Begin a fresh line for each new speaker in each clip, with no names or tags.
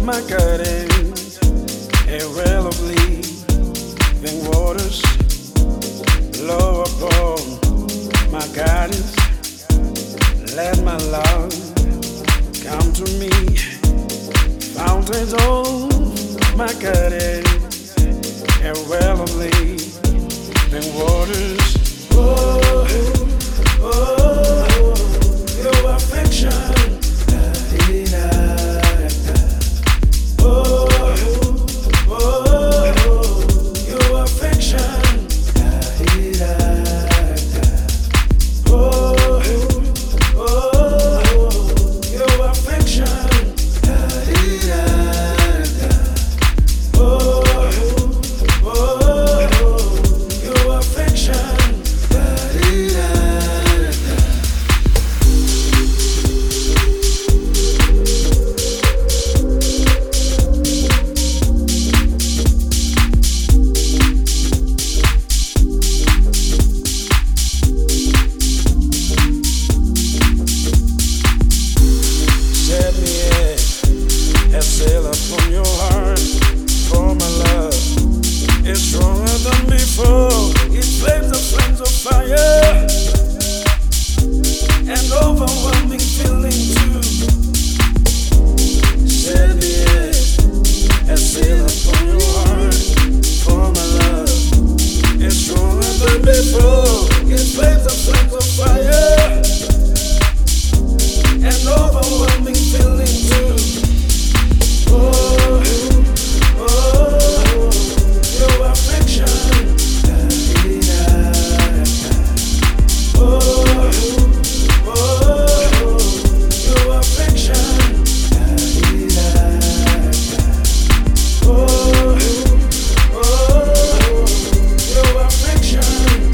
my gardens, a well of living waters blow upon my gardens. Let my love come to me. Fountains of my gardens, a well of living waters. Oh, oh, your affection. Sail upon your heart, for my love is stronger than before. It flames the flames of fire, and overwhelming feeling too. Set me and sail upon your heart, for my love is stronger than before. It flames the flames of fire, and overwhelming feeling too. Oh, oh, your affection. Oh, oh, your affection. Oh, oh, your affection.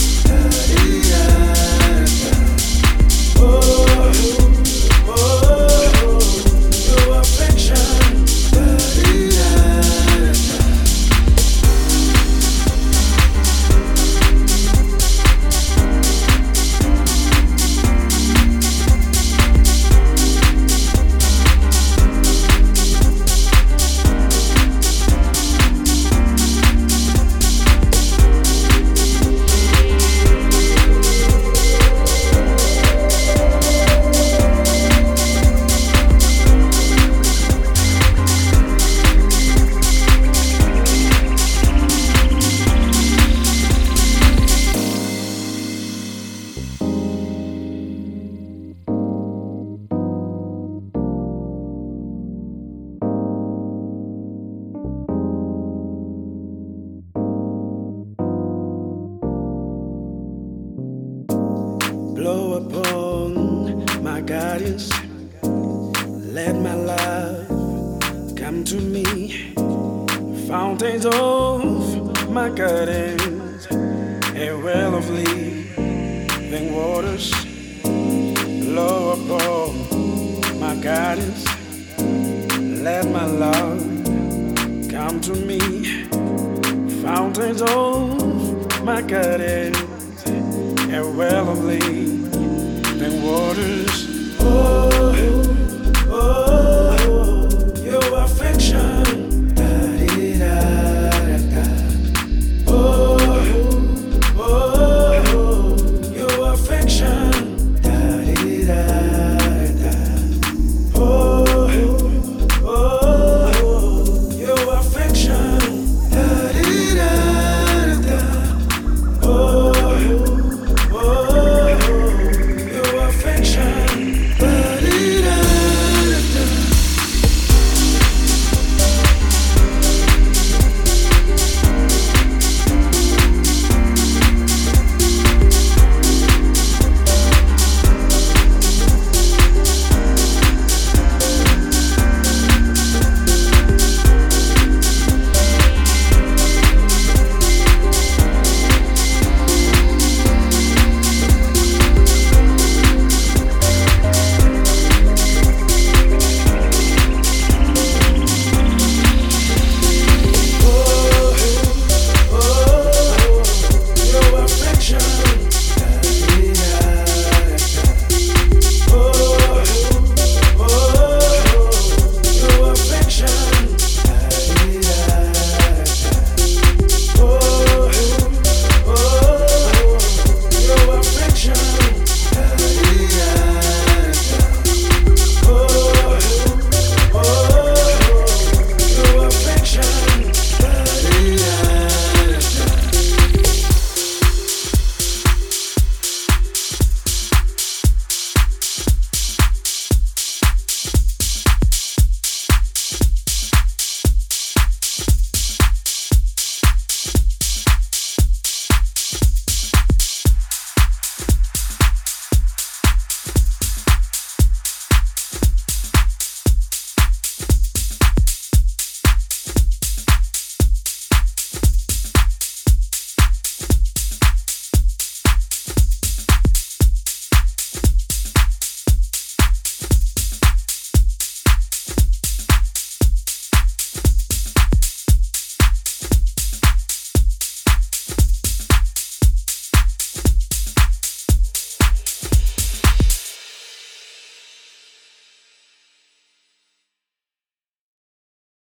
Blow upon my gardens, let my love come to me. Fountains of my gardens, a well of living waters, blow upon my gardens, let my love come to me. Fountains of my gardens, a well of living waters. Oh,